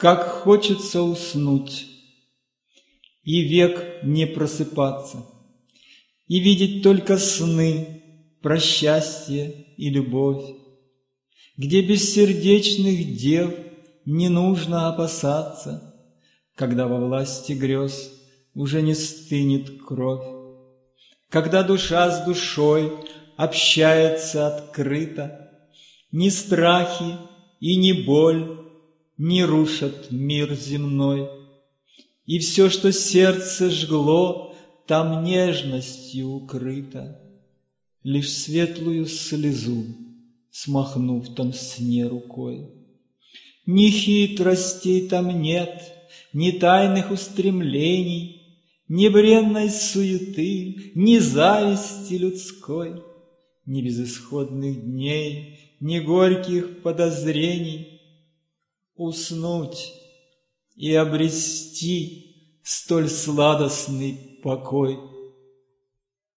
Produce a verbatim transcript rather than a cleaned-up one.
Как хочется уснуть, и век не просыпаться, и видеть только сны про счастье и любовь, где бессердечных дев не нужно опасаться, когда во власти грез уже не стынет кровь, когда душа с душой общается открыто, ни страхи и ни боль не рушат мир земной, и все, что сердце жгло, там нежностью укрыто, лишь светлую слезу смахнув в том сне рукой. Ни хитростей там нет, ни тайных устремлений, ни бренной суеты, ни зависти людской, ни безысходных дней, ни горьких подозрений. Уснуть и обрести столь сладостный покой